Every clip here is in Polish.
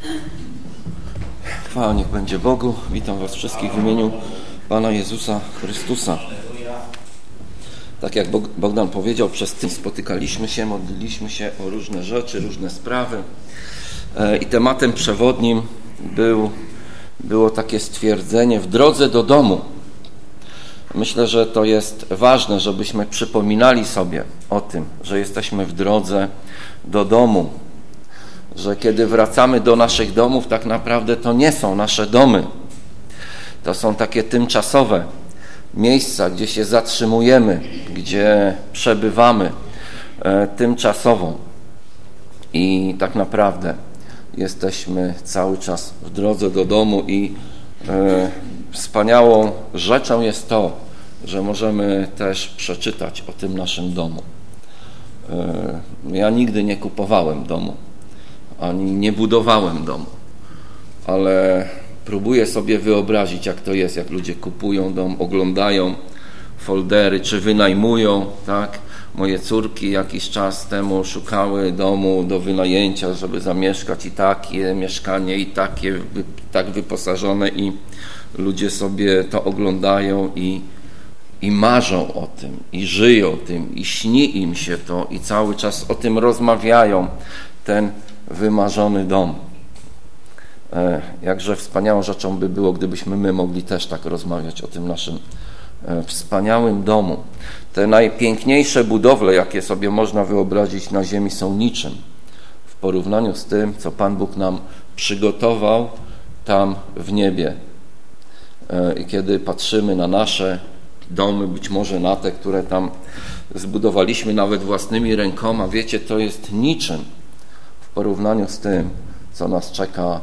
Chwała niech będzie Bogu. Witam Was wszystkich w imieniu Pana Jezusa Chrystusa. Tak jak Bogdan powiedział, przez tydzień spotykaliśmy się, modliliśmy się o różne rzeczy, różne sprawy. I tematem przewodnim było takie stwierdzenie: w drodze do domu. Myślę, że to jest ważne, żebyśmy przypominali sobie o tym, że jesteśmy w drodze do domu. Że kiedy wracamy do naszych domów, tak naprawdę to nie są nasze domy. To są takie tymczasowe miejsca, gdzie się zatrzymujemy, gdzie przebywamy tymczasowo. I tak naprawdę jesteśmy cały czas w drodze do domu i wspaniałą rzeczą jest to, że możemy też przeczytać o tym naszym domu. Ja nigdy nie kupowałem domu, ani nie budowałem domu, ale próbuję sobie wyobrazić, jak to jest, jak ludzie kupują dom, oglądają foldery, czy wynajmują, tak? Moje córki jakiś czas temu szukały domu do wynajęcia, żeby zamieszkać, i takie mieszkanie, i takie, tak wyposażone, i ludzie sobie to oglądają i marzą o tym, i żyją tym, i śni im się to, i cały czas o tym rozmawiają, ten wymarzony dom. Jakże wspaniałą rzeczą by było, gdybyśmy my mogli też tak rozmawiać o tym naszym wspaniałym domu. Te najpiękniejsze budowle, jakie sobie można wyobrazić na ziemi, są niczym w porównaniu z tym, co Pan Bóg nam przygotował tam w niebie. I kiedy patrzymy na nasze domy, być może na te, które tam zbudowaliśmy nawet własnymi rękoma, wiecie, to jest niczym w porównaniu z tym, co nas czeka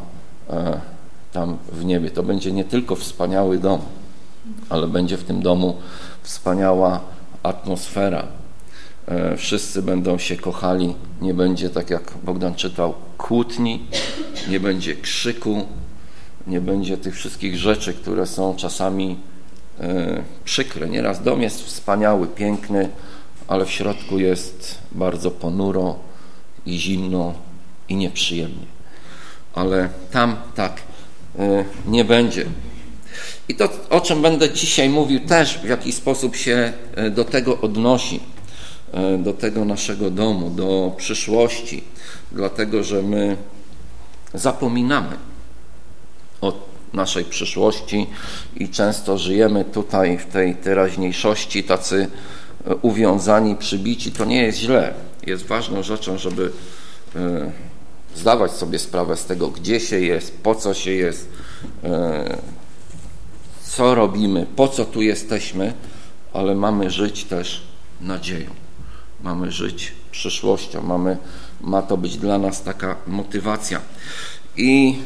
tam w niebie. To będzie nie tylko wspaniały dom, ale będzie w tym domu wspaniała atmosfera. Wszyscy będą się kochali, nie będzie, tak jak Bogdan czytał, kłótni, nie będzie krzyku, nie będzie tych wszystkich rzeczy, które są czasami przykre. Nieraz dom jest wspaniały, piękny, ale w środku jest bardzo ponuro i zimno i nieprzyjemnie. Ale tam tak nie będzie. I to, o czym będę dzisiaj mówił, też w jakiś sposób się do tego odnosi, do tego naszego domu, do przyszłości, dlatego że my zapominamy o naszej przyszłości i często żyjemy tutaj w tej teraźniejszości tacy uwiązani, przybici. To nie jest źle. Jest ważną rzeczą, żeby zdawać sobie sprawę z tego, gdzie się jest, po co się jest, co robimy, po co tu jesteśmy, ale mamy żyć też nadzieją. Mamy żyć przyszłością. Ma to być dla nas taka motywacja. I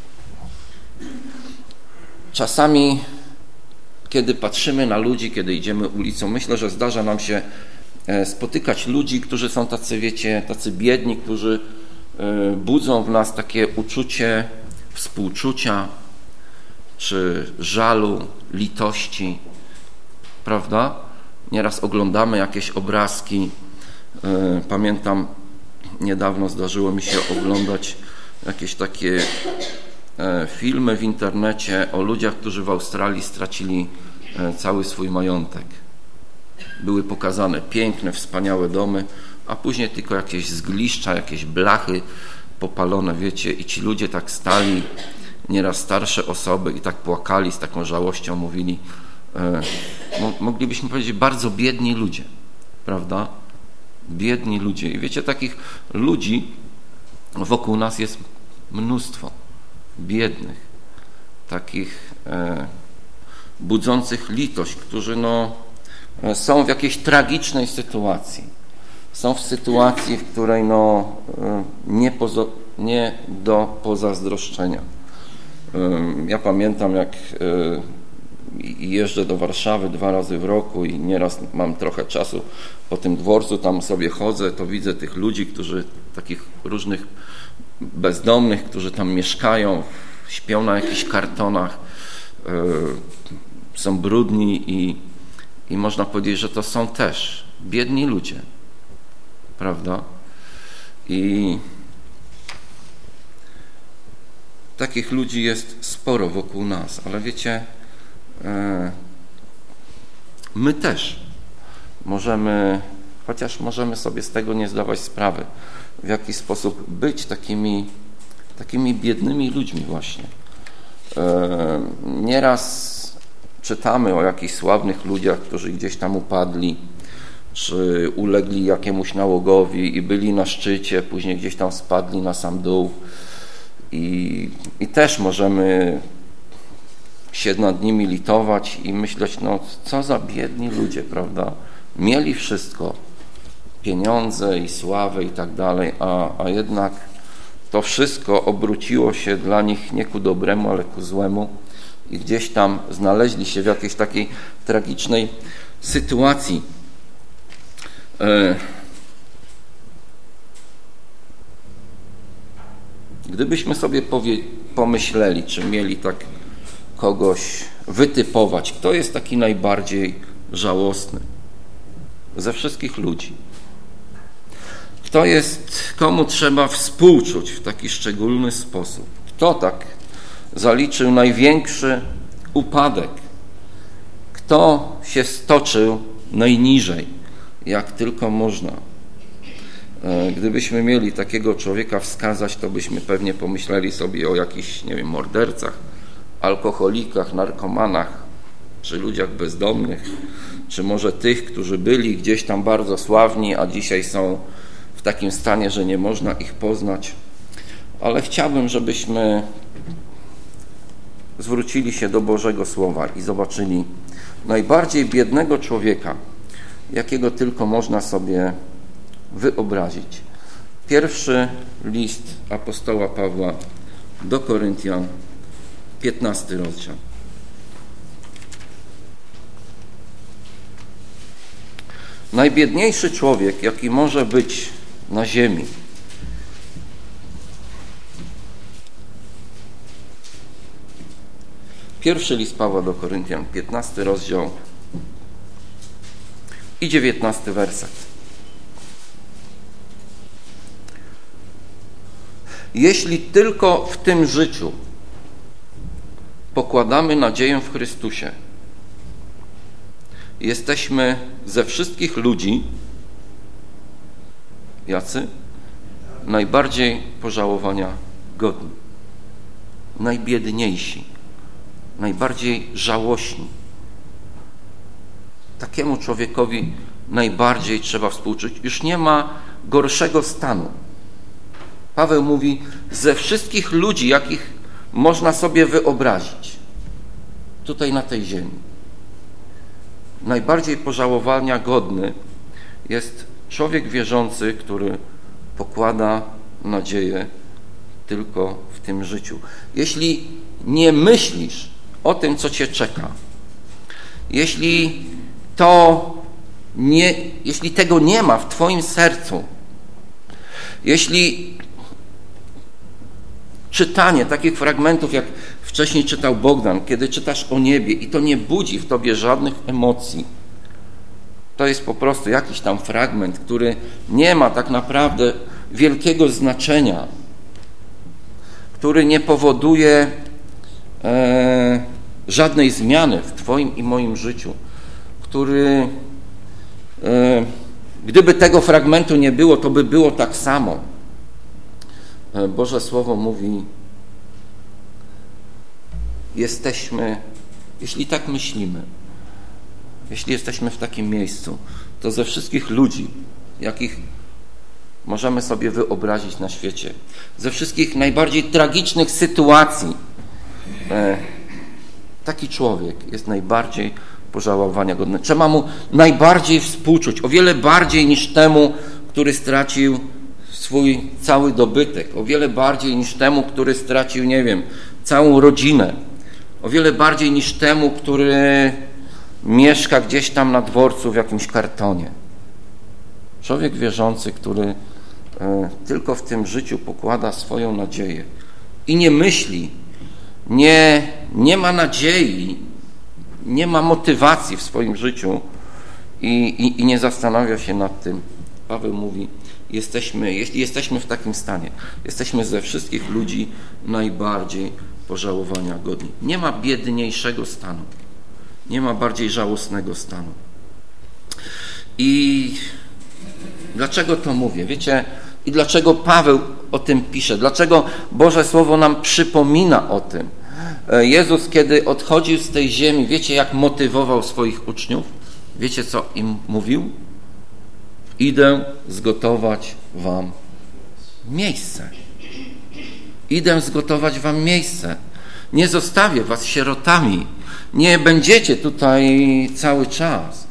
czasami, kiedy patrzymy na ludzi, kiedy idziemy ulicą, myślę, że zdarza nam się spotykać ludzi, którzy są tacy, wiecie, tacy biedni, którzy budzą w nas takie uczucie współczucia, czy żalu, litości, prawda? Nieraz oglądamy jakieś obrazki. Pamiętam, niedawno zdarzyło mi się oglądać jakieś takie filmy w internecie o ludziach, którzy w Australii stracili cały swój majątek. Były pokazane piękne, wspaniałe domy, a później tylko jakieś zgliszcza, jakieś blachy popalone, wiecie, i ci ludzie tak stali, nieraz starsze osoby, i tak płakali, z taką żałością mówili, moglibyśmy powiedzieć, bardzo biedni ludzie, prawda? Biedni ludzie. I wiecie, takich ludzi wokół nas jest mnóstwo, biednych, takich budzących litość, którzy są w jakiejś tragicznej sytuacji. Są w sytuacji, w której nie do pozazdroszczenia. Ja pamiętam, jak jeżdżę do Warszawy 2 razy w roku i nieraz mam trochę czasu po tym dworcu, tam sobie chodzę, to widzę tych ludzi, którzy takich różnych bezdomnych, którzy tam mieszkają, śpią na jakichś kartonach, są brudni i można powiedzieć, że to są też biedni ludzie, prawda? I Takich ludzi jest sporo wokół nas, ale wiecie, my też możemy, chociaż możemy sobie z tego nie zdawać sprawy, w jaki sposób być takimi biednymi ludźmi właśnie. Nieraz czytamy o jakichś sławnych ludziach, którzy gdzieś tam upadli, czy ulegli jakiemuś nałogowi i byli na szczycie, później gdzieś tam spadli na sam dół i też możemy się nad nimi litować i myśleć, no co za biedni ludzie, prawda? Mieli wszystko, pieniądze i sławę i tak dalej, a jednak to wszystko obróciło się dla nich nie ku dobremu, ale ku złemu i gdzieś tam znaleźli się w jakiejś takiej tragicznej sytuacji. Gdybyśmy sobie pomyśleli, czy mieli tak kogoś wytypować, kto jest taki najbardziej żałosny ze wszystkich ludzi, komu trzeba współczuć w taki szczególny sposób, kto tak zaliczył największy upadek, kto się stoczył najniżej, jak tylko można. Gdybyśmy mieli takiego człowieka wskazać, to byśmy pewnie pomyśleli sobie o jakichś, nie wiem, mordercach, alkoholikach, narkomanach, czy ludziach bezdomnych, czy może tych, którzy byli gdzieś tam bardzo sławni, a dzisiaj są w takim stanie, że nie można ich poznać. Ale chciałbym, żebyśmy zwrócili się do Bożego Słowa i zobaczyli najbardziej biednego człowieka, jakiego tylko można sobie wyobrazić. Pierwszy list apostoła Pawła do Koryntian, 15 rozdział. Najbiedniejszy człowiek, jaki może być na ziemi, pierwszy list Pawła do Koryntian, 15 rozdział i 19 werset. Jeśli tylko w tym życiu pokładamy nadzieję w Chrystusie, jesteśmy ze wszystkich ludzi jacy? Najbardziej pożałowania godni, najbiedniejsi, najbardziej żałośni. Takiemu człowiekowi najbardziej trzeba współczuć. Już nie ma gorszego stanu. Paweł mówi, ze wszystkich ludzi, jakich można sobie wyobrazić tutaj na tej ziemi, najbardziej pożałowania godny jest człowiek wierzący, który pokłada nadzieję tylko w tym życiu. Jeśli nie myślisz o tym, co cię czeka, jeśli tego nie ma w twoim sercu, jeśli czytanie takich fragmentów, jak wcześniej czytał Bogdan, kiedy czytasz o niebie i to nie budzi w tobie żadnych emocji, to jest po prostu jakiś tam fragment, który nie ma tak naprawdę wielkiego znaczenia, który nie powoduje żadnej zmiany w twoim i moim życiu, który gdyby tego fragmentu nie było, to by było tak samo. Boże Słowo mówi, jeśli tak myślimy, jeśli jesteśmy w takim miejscu, to ze wszystkich ludzi, jakich możemy sobie wyobrazić na świecie, ze wszystkich najbardziej tragicznych sytuacji, taki człowiek jest najbardziej pożałowania godny. Trzeba mu najbardziej współczuć, o wiele bardziej niż temu, który stracił swój cały dobytek, o wiele bardziej niż temu, który stracił, nie wiem, całą rodzinę, o wiele bardziej niż temu, który mieszka gdzieś tam na dworcu w jakimś kartonie. Człowiek wierzący, który tylko w tym życiu pokłada swoją nadzieję i nie myśli, nie ma nadziei, nie ma motywacji w swoim życiu i nie zastanawia się nad tym. Paweł mówi, jeśli jesteśmy w takim stanie, jesteśmy ze wszystkich ludzi najbardziej pożałowania godni. Nie ma biedniejszego stanu. Nie ma bardziej żałosnego stanu. I dlaczego to mówię? Wiecie, i dlaczego Paweł o tym pisze? Dlaczego Boże Słowo nam przypomina o tym? Jezus, kiedy odchodził z tej ziemi, wiecie, jak motywował swoich uczniów? Wiecie, co im mówił? Idę zgotować wam miejsce. Idę zgotować wam miejsce. Nie zostawię was sierotami. Nie będziecie tutaj cały czas.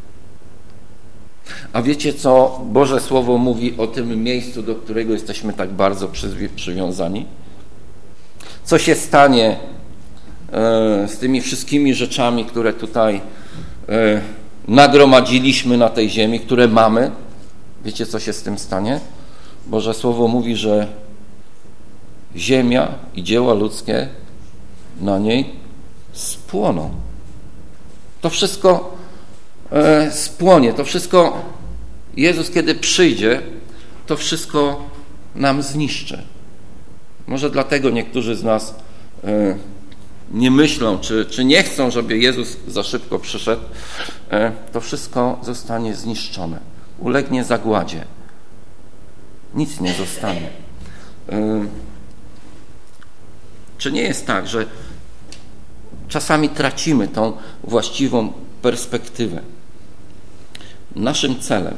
A wiecie, co Boże Słowo mówi o tym miejscu, do którego jesteśmy tak bardzo przywiązani? Co się stanie z tymi wszystkimi rzeczami, które tutaj nagromadziliśmy na tej ziemi, które mamy? Wiecie, co się z tym stanie? Boże Słowo mówi, że ziemia i dzieła ludzkie na niej spłoną. To wszystko spłonie, to wszystko Jezus, kiedy przyjdzie, to wszystko nam zniszczy. Może dlatego niektórzy z nas nie myślą, czy nie chcą, żeby Jezus za szybko przyszedł. To wszystko zostanie zniszczone. Ulegnie zagładzie. Nic nie zostanie. Czy nie jest tak, że czasami tracimy tą właściwą perspektywę? Naszym celem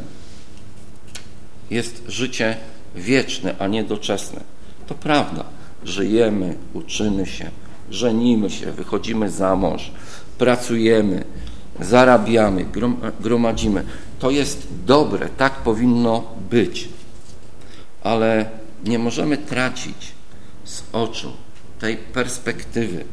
jest życie wieczne, a nie doczesne. To prawda. Żyjemy, uczymy się, żenimy się, wychodzimy za mąż, pracujemy, zarabiamy, gromadzimy. To jest dobre, tak powinno być. Ale nie możemy tracić z oczu tej perspektywy,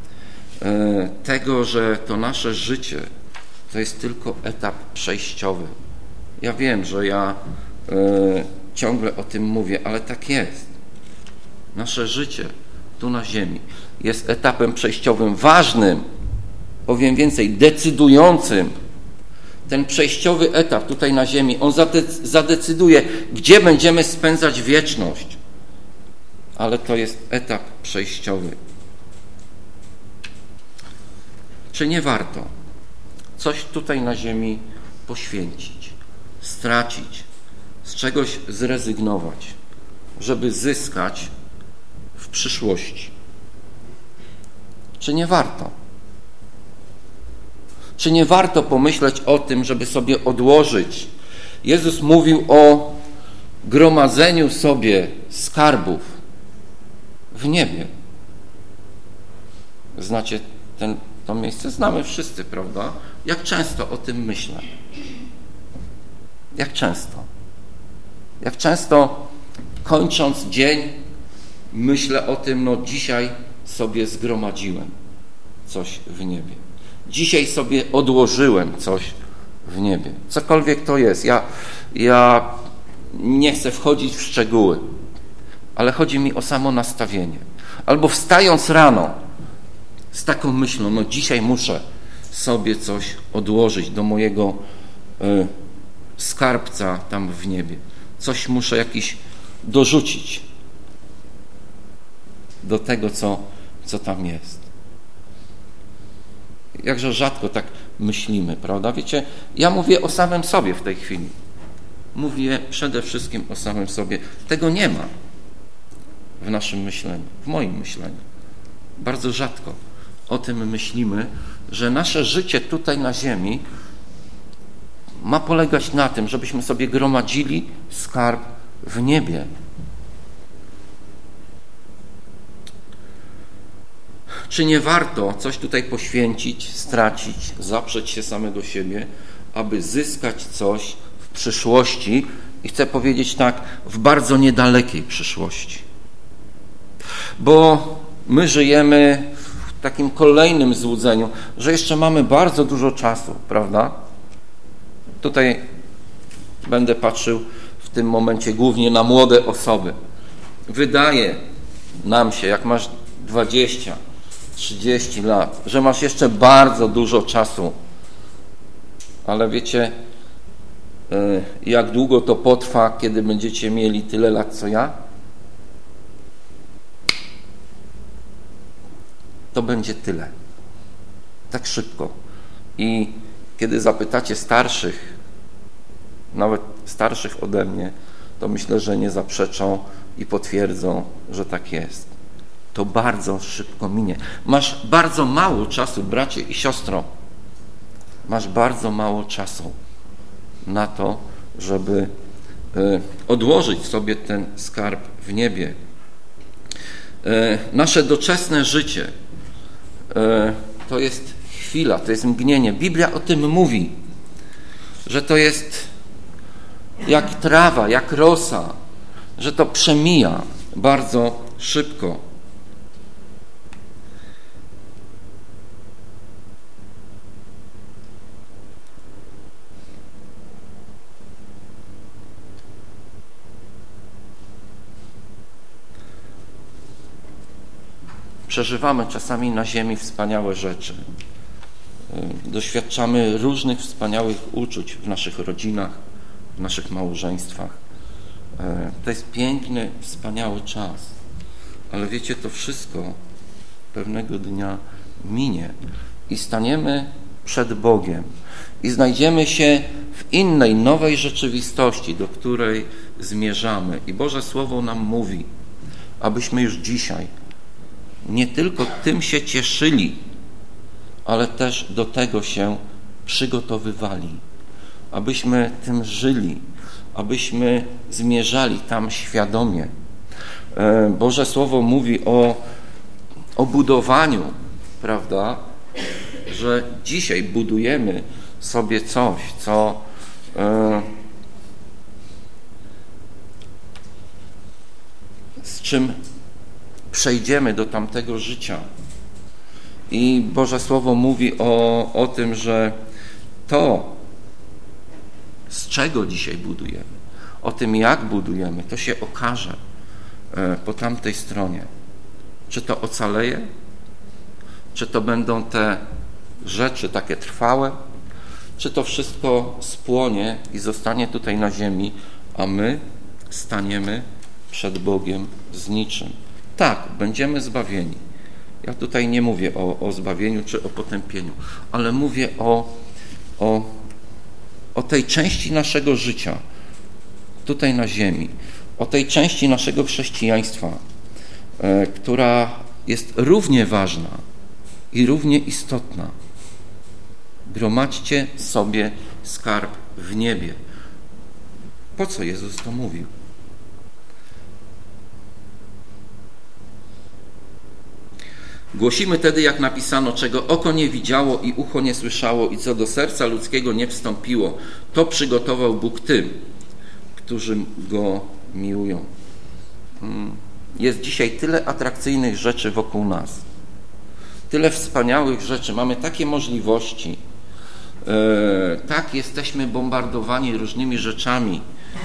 tego, że to nasze życie to jest tylko etap przejściowy. Ja wiem, że ja ciągle o tym mówię, ale tak jest. Nasze życie tu na ziemi jest etapem przejściowym, ważnym, powiem więcej, decydującym. Ten przejściowy etap tutaj na ziemi, on zadecyduje, gdzie będziemy spędzać wieczność. Ale to jest etap przejściowy. Czy nie warto coś tutaj na ziemi poświęcić, stracić, z czegoś zrezygnować, żeby zyskać w przyszłości? Czy nie warto? Czy nie warto pomyśleć o tym, żeby sobie odłożyć? Jezus mówił o gromadzeniu sobie skarbów w niebie. Znacie to miejsce? Znamy wszyscy, prawda? Jak często o tym myślę? Jak często? Jak często kończąc dzień myślę o tym, no dzisiaj sobie zgromadziłem coś w niebie. Dzisiaj sobie odłożyłem coś w niebie. Cokolwiek to jest. Ja nie chcę wchodzić w szczegóły, ale chodzi mi o samo nastawienie. Albo wstając rano z taką myślą, no dzisiaj muszę sobie coś odłożyć do mojego skarbca tam w niebie. Coś muszę jakiś dorzucić do tego, co tam jest. Jakże rzadko tak myślimy, prawda? Wiecie, ja mówię o samym sobie w tej chwili. Mówię przede wszystkim o samym sobie. Tego nie ma w naszym myśleniu, w moim myśleniu. Bardzo rzadko o tym myślimy, że nasze życie tutaj na ziemi ma polegać na tym, żebyśmy sobie gromadzili skarb w niebie. Czy nie warto coś tutaj poświęcić, stracić, zaprzeć się samego siebie, aby zyskać coś w przyszłości i chcę powiedzieć tak, w bardzo niedalekiej przyszłości? Bo my żyjemy w takim kolejnym złudzeniu, że jeszcze mamy bardzo dużo czasu, prawda? Tutaj będę patrzył w tym momencie głównie na młode osoby. Wydaje nam się, jak masz 20, 30 lat, że masz jeszcze bardzo dużo czasu. Ale wiecie, jak długo to potrwa, kiedy będziecie mieli tyle lat, co ja? To będzie tyle. Tak szybko. I kiedy zapytacie starszych, nawet starszych ode mnie, to myślę, że nie zaprzeczą i potwierdzą, że tak jest. To bardzo szybko minie. Masz bardzo mało czasu, bracie i siostro. Masz bardzo mało czasu na to, żeby odłożyć sobie ten skarb w niebie. Nasze doczesne życie to jest chwila, to jest mgnienie. Biblia o tym mówi, że to jest jak trawa, jak rosa, że to przemija bardzo szybko. Przeżywamy czasami na ziemi wspaniałe rzeczy. Doświadczamy różnych wspaniałych uczuć w naszych rodzinach, w naszych małżeństwach. To jest piękny, wspaniały czas. Ale wiecie, to wszystko pewnego dnia minie i staniemy przed Bogiem i znajdziemy się w innej, nowej rzeczywistości, do której zmierzamy. I Boże Słowo nam mówi, abyśmy już dzisiaj nie tylko tym się cieszyli, ale też do tego się przygotowywali, abyśmy tym żyli, abyśmy zmierzali tam świadomie. Boże Słowo mówi o budowaniu, prawda, że dzisiaj budujemy sobie coś, co z czym przejdziemy do tamtego życia. I Boże Słowo mówi o tym, że to, z czego dzisiaj budujemy, o tym, jak budujemy, to się okaże po tamtej stronie. Czy to ocaleje? Czy to będą te rzeczy takie trwałe? Czy to wszystko spłonie i zostanie tutaj na ziemi, a my staniemy przed Bogiem z niczym? Tak, będziemy zbawieni. Ja tutaj nie mówię o zbawieniu czy o potępieniu, ale mówię o tej części naszego życia tutaj na ziemi, o tej części naszego chrześcijaństwa, która jest równie ważna i równie istotna. Gromadźcie sobie skarb w niebie. Po co Jezus to mówił? Głosimy tedy, jak napisano, czego oko nie widziało i ucho nie słyszało i co do serca ludzkiego nie wstąpiło, to przygotował Bóg tym, którzy Go miłują. Jest dzisiaj tyle atrakcyjnych rzeczy wokół nas, tyle wspaniałych rzeczy, mamy takie możliwości, tak jesteśmy bombardowani różnymi rzeczami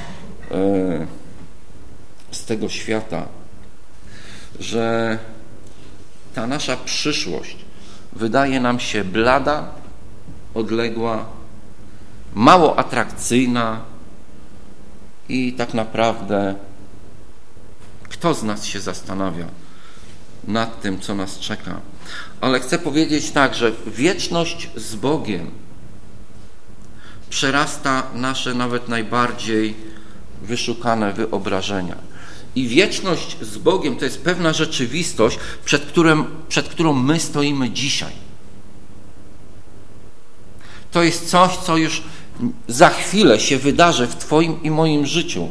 z tego świata, że ta nasza przyszłość wydaje nam się blada, odległa, mało atrakcyjna i tak naprawdę kto z nas się zastanawia nad tym, co nas czeka. Ale chcę powiedzieć tak, że wieczność z Bogiem przerasta nasze nawet najbardziej wyszukane wyobrażenia. I wieczność z Bogiem to jest pewna rzeczywistość, przed którą my stoimy dzisiaj. To jest coś, co już za chwilę się wydarzy w Twoim i moim życiu.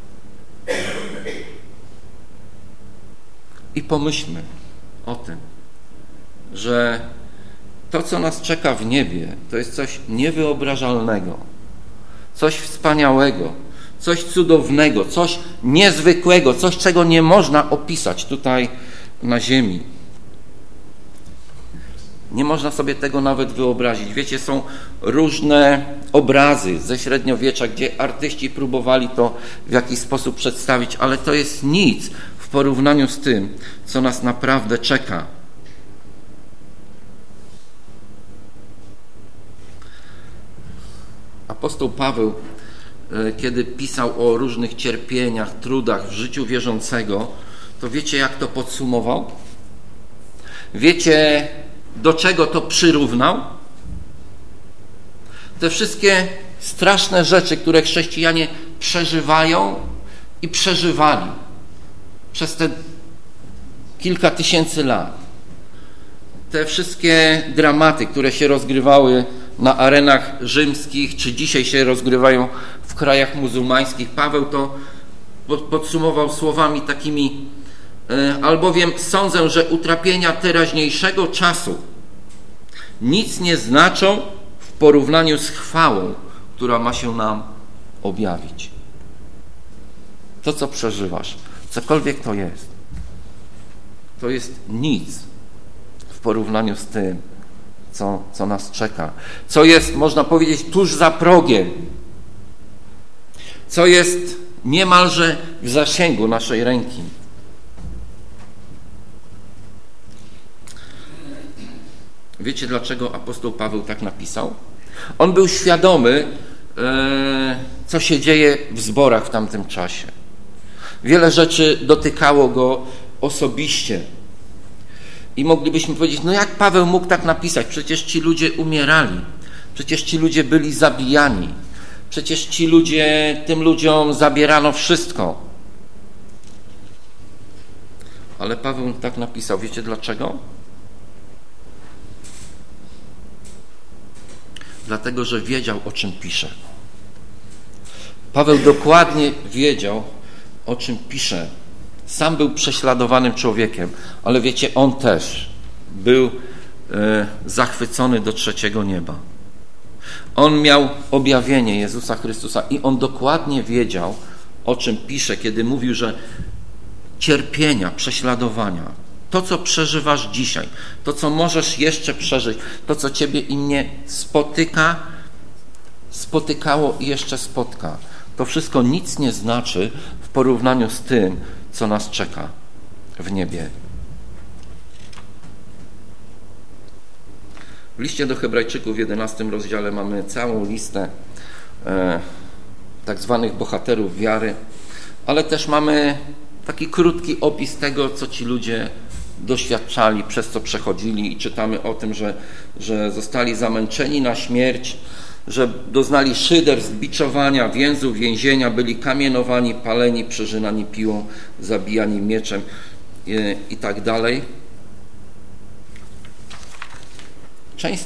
I pomyślmy o tym, że to, co nas czeka w niebie, to jest coś niewyobrażalnego, coś wspaniałego, coś cudownego, coś niezwykłego, coś, czego nie można opisać tutaj na ziemi. Nie można sobie tego nawet wyobrazić. Wiecie, są różne obrazy ze średniowiecza, gdzie artyści próbowali to w jakiś sposób przedstawić, ale to jest nic w porównaniu z tym, co nas naprawdę czeka. Apostoł Paweł kiedy pisał o różnych cierpieniach, trudach w życiu wierzącego, to wiecie, jak to podsumował? Wiecie, do czego to przyrównał? Te wszystkie straszne rzeczy, które chrześcijanie przeżywają i przeżywali przez te kilka tysięcy lat. Te wszystkie dramaty, które się rozgrywały na arenach rzymskich, czy dzisiaj się rozgrywają w krajach muzułmańskich, Paweł to podsumował słowami takimi: albowiem sądzę, że utrapienia teraźniejszego czasu nic nie znaczą w porównaniu z chwałą, która ma się nam objawić. To, co przeżywasz, cokolwiek to jest nic w porównaniu z tym, co nas czeka. Co jest, można powiedzieć, tuż za progiem. Co jest niemalże w zasięgu naszej ręki. Wiecie, dlaczego apostoł Paweł tak napisał? On był świadomy, co się dzieje w zborach w tamtym czasie. Wiele rzeczy dotykało go osobiście. I moglibyśmy powiedzieć, no jak Paweł mógł tak napisać? Przecież ci ludzie umierali. Przecież ci ludzie byli zabijani. Przecież tym ludziom zabierano wszystko. Ale Paweł tak napisał. Wiecie dlaczego? Dlatego, że wiedział, o czym pisze. Paweł dokładnie wiedział, o czym pisze. Sam był prześladowanym człowiekiem, ale wiecie, on też był zachwycony do trzeciego nieba. On miał objawienie Jezusa Chrystusa i on dokładnie wiedział, o czym pisze, kiedy mówił, że cierpienia, prześladowania, to, co przeżywasz dzisiaj, to, co możesz jeszcze przeżyć, to, co ciebie i mnie spotykało i jeszcze spotka, to wszystko nic nie znaczy w porównaniu z tym, co nas czeka w niebie. W liście do Hebrajczyków w 11 rozdziale mamy całą listę tak zwanych bohaterów wiary, ale też mamy taki krótki opis tego, co ci ludzie doświadczali, przez co przechodzili, i czytamy o tym, że zostali zamęczeni na śmierć, że doznali szyderstw, biczowania, więzów, więzienia, byli kamienowani, paleni, przeżynani piłą, zabijani mieczem i tak dalej. Część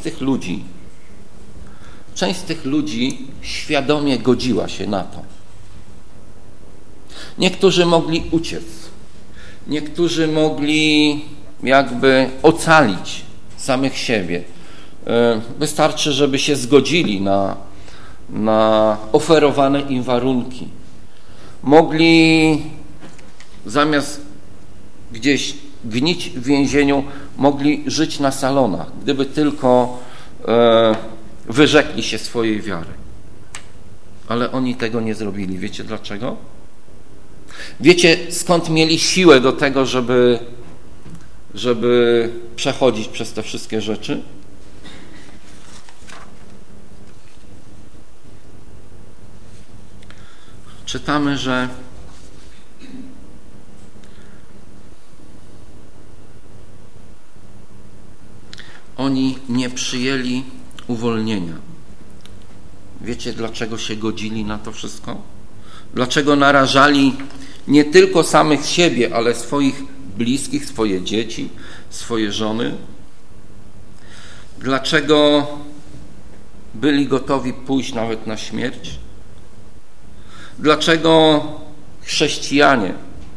z tych ludzi świadomie godziła się na to. Niektórzy mogli uciec, niektórzy mogli jakby ocalić samych siebie. Wystarczy, żeby się zgodzili na oferowane im warunki. Mogli zamiast gdzieś gnić w więzieniu, mogli żyć na salonach, gdyby tylko wyrzekli się swojej wiary. Ale oni tego nie zrobili. Wiecie dlaczego? Wiecie, skąd mieli siłę do tego, żeby przechodzić przez te wszystkie rzeczy? Czytamy, że oni nie przyjęli uwolnienia. Wiecie, dlaczego się godzili na to wszystko? Dlaczego narażali nie tylko samych siebie, ale swoich bliskich, swoje dzieci, swoje żony? Dlaczego byli gotowi pójść nawet na śmierć? Dlaczego chrześcijanie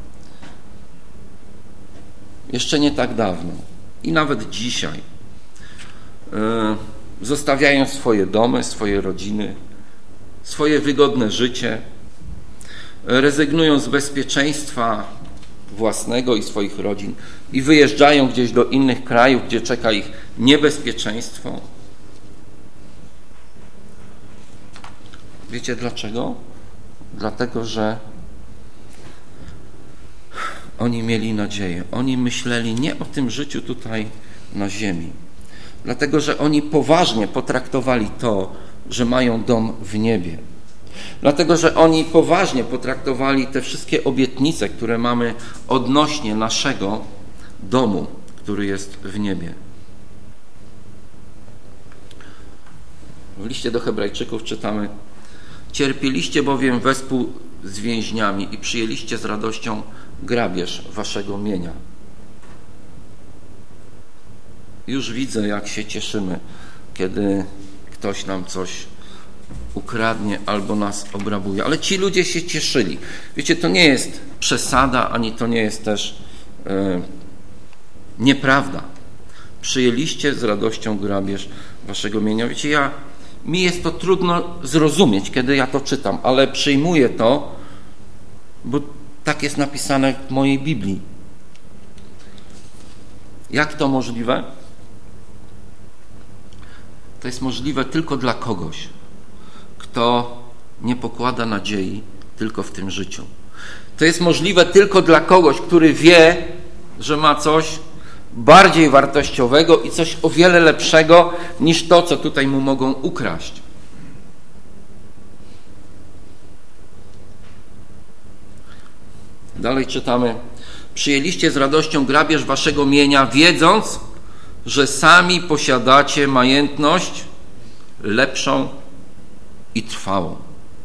jeszcze nie tak dawno i nawet dzisiaj zostawiają swoje domy, swoje rodziny, swoje wygodne życie, rezygnują z bezpieczeństwa własnego i swoich rodzin i wyjeżdżają gdzieś do innych krajów, gdzie czeka ich niebezpieczeństwo? Wiecie dlaczego? Dlatego, że oni mieli nadzieję. Oni myśleli nie o tym życiu tutaj na ziemi. Dlatego, że oni poważnie potraktowali to, że mają dom w niebie. Dlatego, że oni poważnie potraktowali te wszystkie obietnice, które mamy odnośnie naszego domu, który jest w niebie. W liście do Hebrajczyków czytamy: cierpieliście bowiem wespół z więźniami i przyjęliście z radością grabież waszego mienia. Już widzę, jak się cieszymy, kiedy ktoś nam coś ukradnie albo nas obrabuje. Ale ci ludzie się cieszyli. Wiecie, to nie jest przesada, ani to nie jest też nieprawda. Przyjęliście z radością grabież waszego mienia. Wiecie, mi jest to trudno zrozumieć, kiedy ja to czytam, ale przyjmuję to, bo tak jest napisane w mojej Biblii. Jak to możliwe? To jest możliwe tylko dla kogoś, kto nie pokłada nadziei tylko w tym życiu. To jest możliwe tylko dla kogoś, który wie, że ma coś bardziej wartościowego i coś o wiele lepszego niż to, co tutaj mu mogą ukraść. Dalej czytamy: przyjęliście z radością grabież waszego mienia, wiedząc, że sami posiadacie majętność lepszą i trwałą.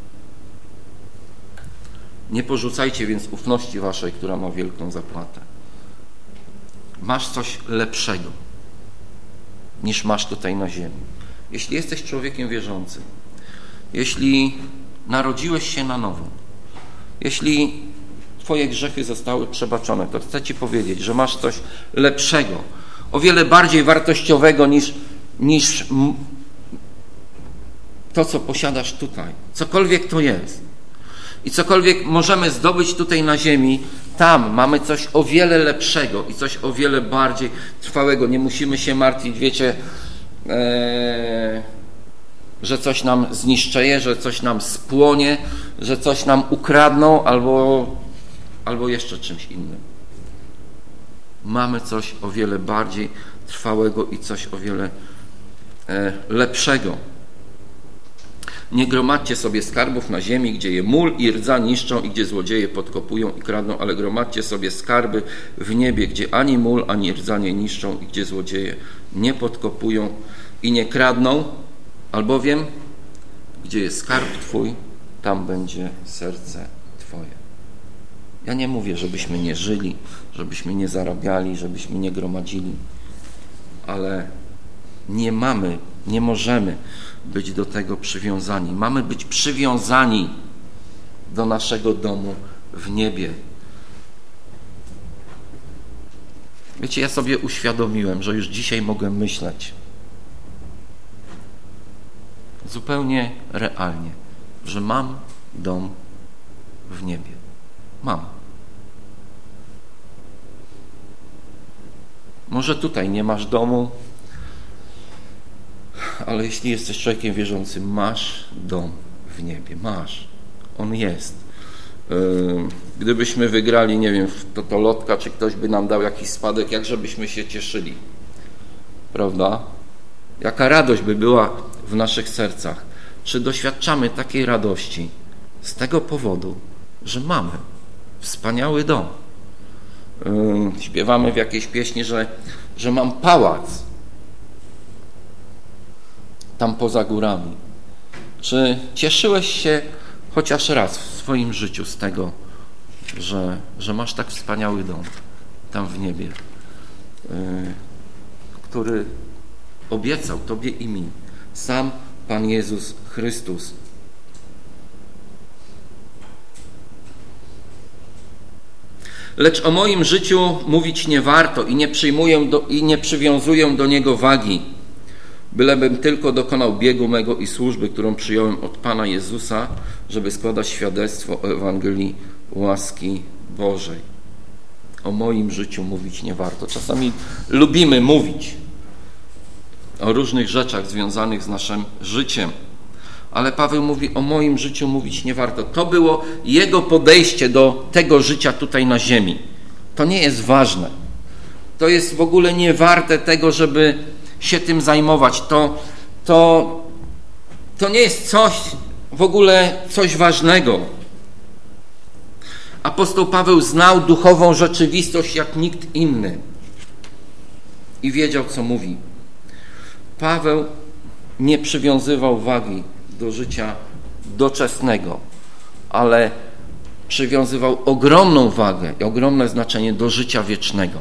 Nie porzucajcie więc ufności waszej, która ma wielką zapłatę. Masz coś lepszego niż masz tutaj na ziemi. Jeśli jesteś człowiekiem wierzącym, jeśli narodziłeś się na nowo, jeśli twoje grzechy zostały przebaczone, to chcę ci powiedzieć, że masz coś lepszego, o wiele bardziej wartościowego niż to, co posiadasz tutaj. Cokolwiek to jest. I cokolwiek możemy zdobyć tutaj na ziemi, tam mamy coś o wiele lepszego i coś o wiele bardziej trwałego. Nie musimy się martwić, wiecie, że coś nam zniszczeje, że coś nam spłonie, że coś nam ukradną albo jeszcze czymś innym. Mamy coś o wiele bardziej trwałego i coś o wiele lepszego. Nie gromadźcie sobie skarbów na ziemi, gdzie je mól i rdza niszczą i gdzie złodzieje podkopują i kradną, ale gromadźcie sobie skarby w niebie, gdzie ani mól, ani rdza nie niszczą i gdzie złodzieje nie podkopują i nie kradną, albowiem gdzie jest skarb twój, tam będzie serce twoje. Ja nie mówię, żebyśmy nie żyli, żebyśmy nie zarabiali, żebyśmy nie gromadzili, ale nie możemy być do tego przywiązani. Mamy być przywiązani do naszego domu w niebie. Wiecie, ja sobie uświadomiłem, że już dzisiaj mogę myśleć zupełnie realnie, że mam dom w niebie. Mam. Może tutaj nie masz domu, ale jeśli jesteś człowiekiem wierzącym, masz dom w niebie. Masz. On jest. Gdybyśmy wygrali, nie wiem, w totolotka, czy ktoś by nam dał jakiś spadek, jakże byśmy się cieszyli. Prawda? Jaka radość by była w naszych sercach. Czy doświadczamy takiej radości z tego powodu, że mamy wspaniały dom? Śpiewamy w jakiejś pieśni, że mam pałac tam poza górami. Czy cieszyłeś się chociaż raz w swoim życiu z tego, że masz tak wspaniały dom tam w niebie, który obiecał Tobie i mi sam Pan Jezus Chrystus? Lecz o moim życiu mówić nie warto i nie przywiązuję do niego wagi, bylebym tylko dokonał biegu mego i służby, którą przyjąłem od Pana Jezusa, żeby składać świadectwo o Ewangelii łaski Bożej. O moim życiu mówić nie warto. Czasami lubimy mówić o różnych rzeczach związanych z naszym życiem, ale Paweł mówi, o moim życiu mówić nie warto. To było jego podejście do tego życia tutaj na ziemi. To nie jest ważne. To jest w ogóle nie warte tego, żeby się tym zajmować. To nie jest coś, w ogóle coś ważnego. Apostoł Paweł znał duchową rzeczywistość jak nikt inny i wiedział, co mówi. Paweł nie przywiązywał wagi do życia doczesnego, ale przywiązywał ogromną wagę i ogromne znaczenie do życia wiecznego.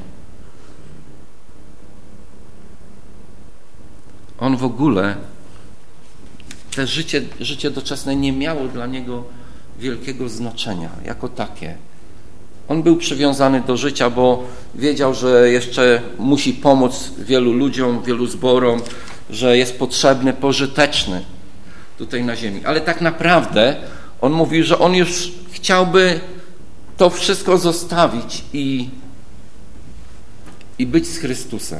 On w ogóle, te życie doczesne nie miało dla niego wielkiego znaczenia jako takie. On był przywiązany do życia, bo wiedział, że jeszcze musi pomóc wielu ludziom, wielu zborom, że jest potrzebny, pożyteczny tutaj na ziemi. Ale tak naprawdę on mówił, że on już chciałby to wszystko zostawić i być z Chrystusem.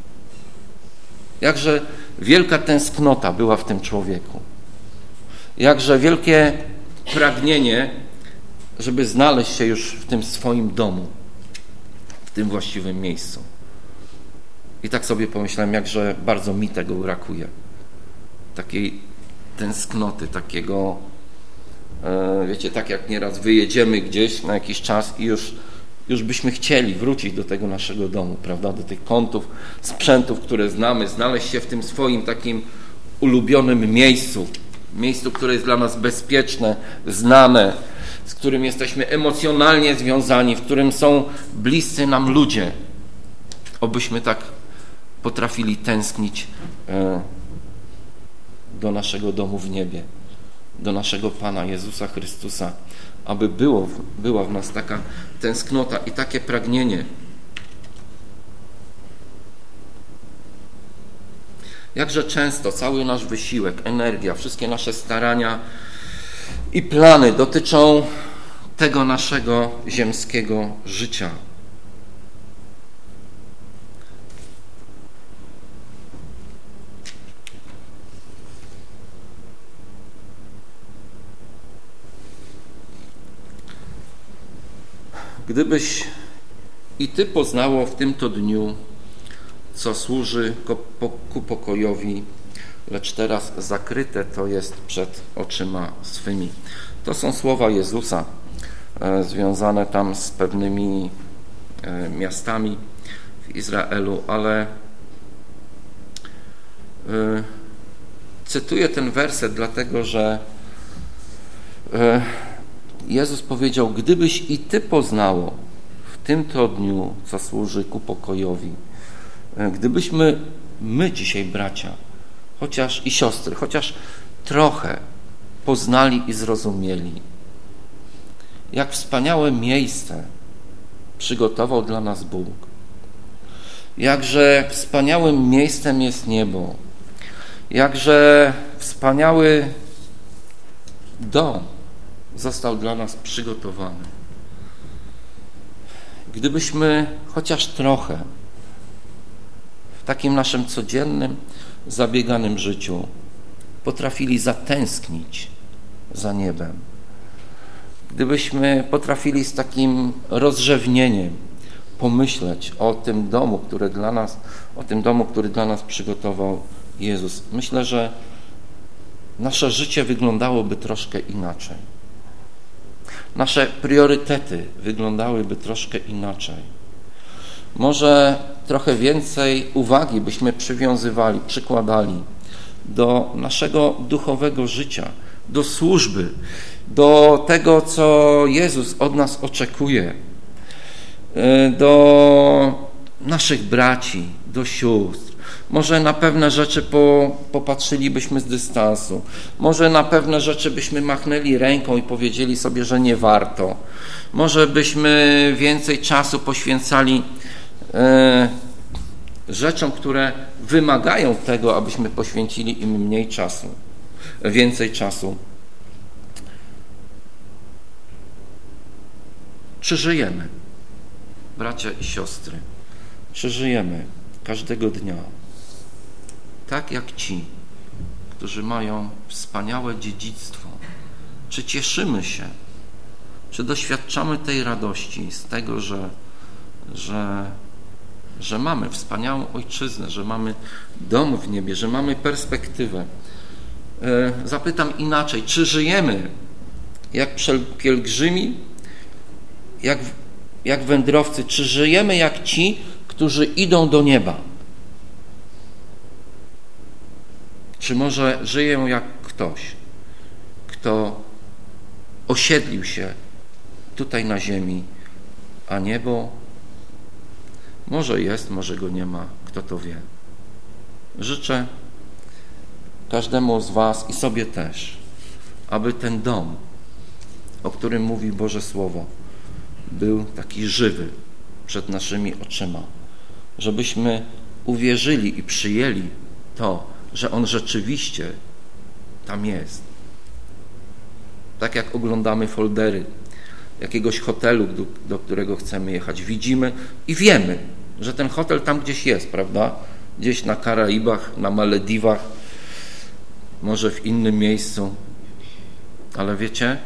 Jakże wielka tęsknota była w tym człowieku. Jakże wielkie pragnienie, żeby znaleźć się już w tym swoim domu, w tym właściwym miejscu. I tak sobie pomyślałem, jakże bardzo mi tego brakuje. Takiej tęsknoty, takiego, wiecie, tak jak nieraz wyjedziemy gdzieś na jakiś czas i już byśmy chcieli wrócić do tego naszego domu, prawda, do tych kątów, sprzętów, które znamy, znaleźć się w tym swoim takim ulubionym miejscu, które jest dla nas bezpieczne, znane, z którym jesteśmy emocjonalnie związani, w którym są bliscy nam ludzie. Obyśmy tak potrafili tęsknić do naszego domu w niebie, do naszego Pana Jezusa Chrystusa, aby była w nas taka tęsknota i takie pragnienie. Jakże często cały nasz wysiłek, energia, wszystkie nasze starania i plany dotyczą tego naszego ziemskiego życia. Gdybyś i ty poznało w tym to dniu, co służy ku pokojowi, lecz teraz zakryte to jest przed oczyma swymi. To są słowa Jezusa związane tam z pewnymi miastami w Izraelu, ale cytuję ten werset dlatego, że Jezus powiedział, gdybyś i ty poznało w tym to dniu, co służy ku pokojowi, gdybyśmy my dzisiaj, bracia, chociaż i siostry, chociaż trochę poznali i zrozumieli, jak wspaniałe miejsce przygotował dla nas Bóg, jakże wspaniałym miejscem jest niebo, jakże wspaniały dom został dla nas przygotowany. Gdybyśmy chociaż trochę w takim naszym codziennym, zabieganym życiu potrafili zatęsknić za niebem, gdybyśmy potrafili z takim rozrzewnieniem pomyśleć o tym domu, który dla nas przygotował Jezus, myślę, że nasze życie wyglądałoby troszkę inaczej. Nasze priorytety wyglądałyby troszkę inaczej. Może trochę więcej uwagi byśmy przykładali do naszego duchowego życia, do służby, do tego, co Jezus od nas oczekuje, do naszych braci, do sióstr. Może na pewne rzeczy popatrzylibyśmy z dystansu. Może na pewne rzeczy byśmy machnęli ręką i powiedzieli sobie, że nie warto. Może byśmy więcej czasu poświęcali rzeczom, które wymagają tego, abyśmy poświęcili im więcej czasu. Czy żyjemy, bracia i siostry? Czy żyjemy każdego dnia tak jak ci, którzy mają wspaniałe dziedzictwo? Czy cieszymy się? Czy doświadczamy tej radości z tego, że mamy wspaniałą ojczyznę, że mamy dom w niebie, że mamy perspektywę? zapytam inaczej, czy żyjemy jak pielgrzymi, jak wędrowcy, czy żyjemy jak ci, którzy idą do nieba? Czy może żyję jak ktoś, kto osiedlił się tutaj na ziemi, a niebo może jest, może go nie ma, kto to wie. Życzę każdemu z was i sobie też, aby ten dom, o którym mówi Boże Słowo, był taki żywy przed naszymi oczyma, żebyśmy uwierzyli i przyjęli to, że on rzeczywiście tam jest. Tak jak oglądamy foldery jakiegoś hotelu, do którego chcemy jechać, widzimy i wiemy, że ten hotel tam gdzieś jest, prawda? Gdzieś na Karaibach, na Malediwach, może w innym miejscu. Ale wiecie,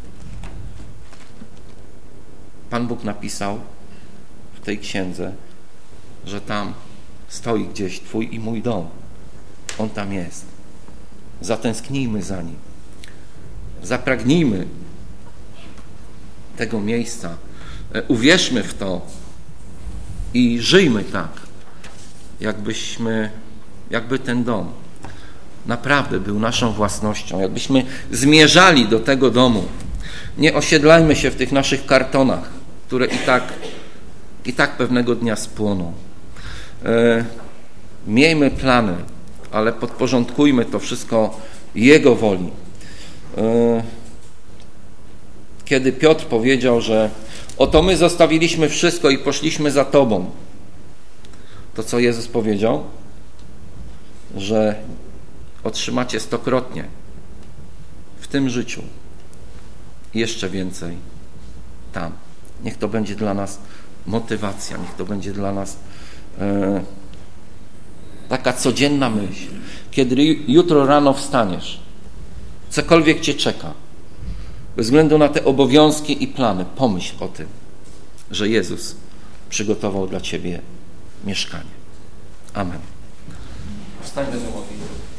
Pan Bóg napisał w tej księdze, że tam stoi gdzieś Twój i mój dom. On tam jest. Zatęsknijmy za nim. Zapragnijmy tego miejsca. Uwierzmy w to i żyjmy tak, jakby ten dom naprawdę był naszą własnością, jakbyśmy zmierzali do tego domu. Nie osiedlajmy się w tych naszych kartonach, które i tak pewnego dnia spłoną. Miejmy plany, ale podporządkujmy to wszystko Jego woli. Kiedy Piotr powiedział, że oto my zostawiliśmy wszystko i poszliśmy za Tobą, to co Jezus powiedział? Że otrzymacie 100-krotnie w tym życiu i jeszcze więcej tam. Niech to będzie dla nas motywacja, niech to będzie dla nas taka codzienna myśl. Kiedy jutro rano wstaniesz, cokolwiek Cię czeka, bez względu na te obowiązki i plany, pomyśl o tym, że Jezus przygotował dla Ciebie mieszkanie. Amen. Wstańmy do modlitwy.